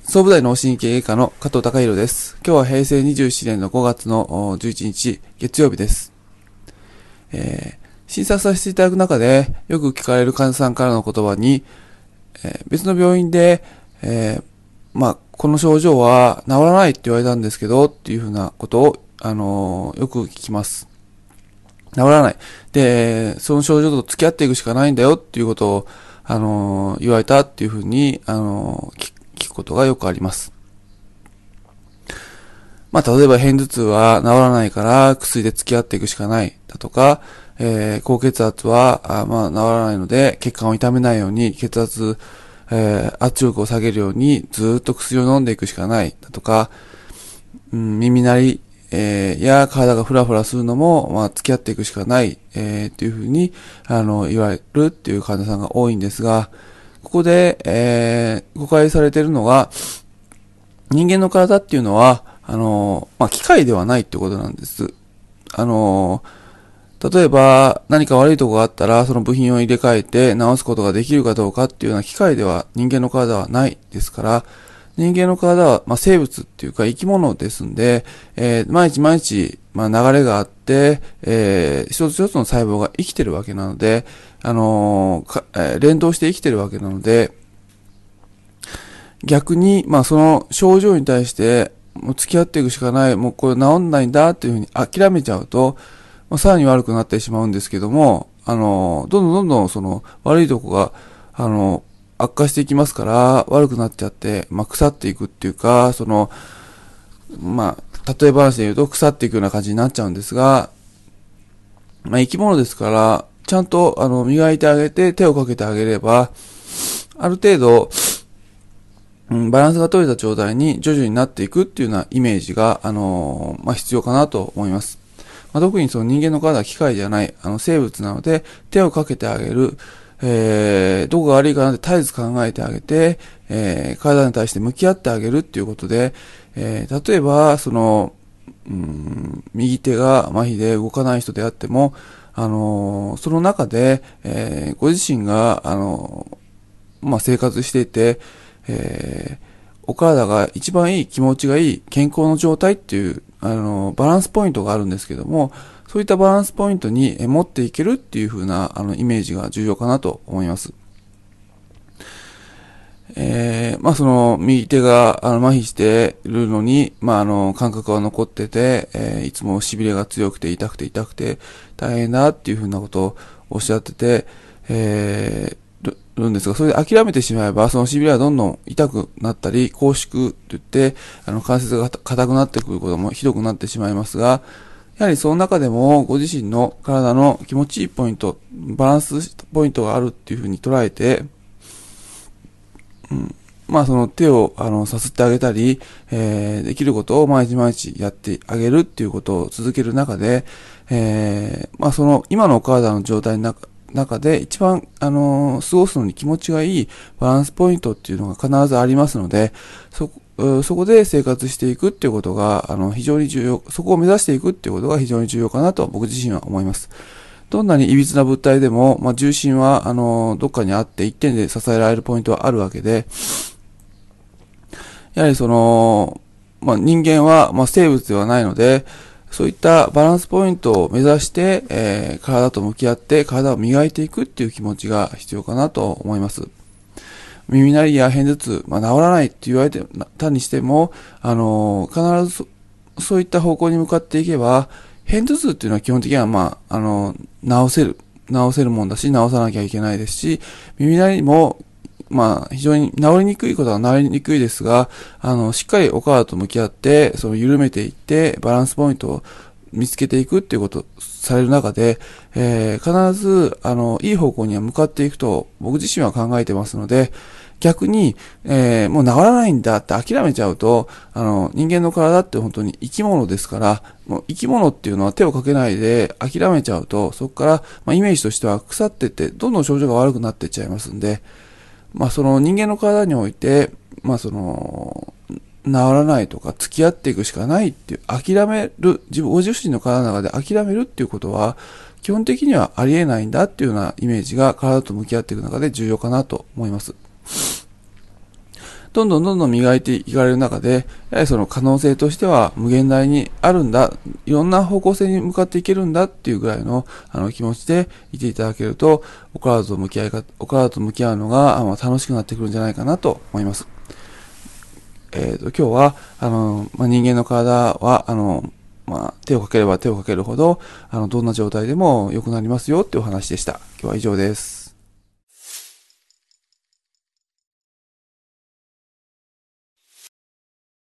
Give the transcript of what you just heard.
総武大脳神経外科の加藤孝弘です。今日は平成27年の5月の11日月曜日です。診察させていただく中でよく聞かれる患者さんからの言葉に、別の病院で、この症状は治らないって言われたんですけどっていうふうなことを、よく聞きます。治らない。で、その症状と付き合っていくしかないんだよっていうことを、言われたっていうふうに、聞くことがよくあります。例えば片頭痛は治らないから薬で付き合っていくしかないだとか、高血圧は治らないので血管を痛めないように血圧、圧力を下げるようにずっと薬を飲んでいくしかないだとか、耳鳴り、や体がフラフラするのも、付き合っていくしかない、っていうふうに言われるっていう患者さんが多いんですが、ここで、誤解されているのが、人間の体っていうのは、機械ではないってことなんです。例えば、何か悪いとこがあったら、その部品を入れ替えて直すことができるかどうかっていうような機械では人間の体はないですから、人間の体は、生物っていうか生き物ですんで、毎日毎日、流れがあって、一つ一つの細胞が生きてるわけなので、連動して生きてるわけなので、逆に、その症状に対して、もう付き合っていくしかない、もうこれ治んないんだっていうふうに諦めちゃうと、さらに悪くなってしまうんですけども、どんどんその悪いとこが、悪化していきますから、悪くなっちゃって、腐っていくっていうか、例え話で言うと腐っていくような感じになっちゃうんですが、生き物ですから、ちゃんと、磨いてあげて、手をかけてあげれば、ある程度、バランスが取れた状態に徐々になっていくっていうようなイメージが、必要かなと思います。特にその人間の体は機械ではない、生物なので、手をかけてあげる、どこが悪いかなって絶えず考えてあげて、体に対して向き合ってあげるっていうことで、例えば、右手が麻痺で動かない人であっても、その中で、ご自身が、生活していて、お体が一番いい、気持ちがいい、健康の状態っていう、バランスポイントがあるんですけども、そういったバランスポイントに持っていけるっていう風な、イメージが重要かなと思います。その、右手が、麻痺しているのに、感覚が残ってて、いつも痺れが強くて痛くて大変だっていう風なことをおっしゃってて、るんですが、それで諦めてしまえば、その痺れはどんどん痛くなったり、拘縮と言って、関節が硬くなってくることもひどくなってしまいますが、やはりその中でも、ご自身の体の気持ちいいポイント、バランスポイントがあるっていうふうに捉えて、その手をさすってあげたり、できることを毎日毎日やってあげるっていうことを続ける中で、その今のお体の状態の中で一番、過ごすのに気持ちがいいバランスポイントっていうのが必ずありますので、そこで生活していくっていうことが、非常に重要、そこを目指していくっていうことが非常に重要かなと僕自身は思います。どんなに歪な物体でも、重心は、どっかにあって一点で支えられるポイントはあるわけで、やはり人間は、生物ではないので、そういったバランスポイントを目指して、体と向き合って体を磨いていくっていう気持ちが必要かなと思います。耳鳴りや片頭痛、治らないって言われてたにしても、必ずそういった方向に向かっていけば、片頭痛っていうのは基本的には、治せるもんだし、治さなきゃいけないですし、耳鳴りも、非常に治りにくいことは治りにくいですが、しっかりお体と向き合って、緩めていって、バランスポイントを見つけていくっていうことをされる中で、必ず、いい方向には向かっていくと、僕自身は考えてますので、逆に、もう治らないんだって諦めちゃうと、人間の体って本当に生き物ですから、もう生き物っていうのは手をかけないで諦めちゃうと、そこから、イメージとしては腐ってって、どんどん症状が悪くなっていっちゃいますんで、その人間の体において、治らないとか付き合っていくしかないっていう諦める、ご自身の体の中で諦めるっていうことは基本的にはありえないんだっていうようなイメージが体と向き合っていく中で重要かなと思います。 どんどん磨いていかれる中で、やはりその可能性としては無限大にあるんだ、いろんな方向性に向かっていけるんだっていうぐらいの、気持ちでいていただけると、お体と向き合うのが、楽しくなってくるんじゃないかなと思います。今日は、人間の体は、手をかければ手をかけるほど、どんな状態でも良くなりますよっていうお話でした。今日は以上です。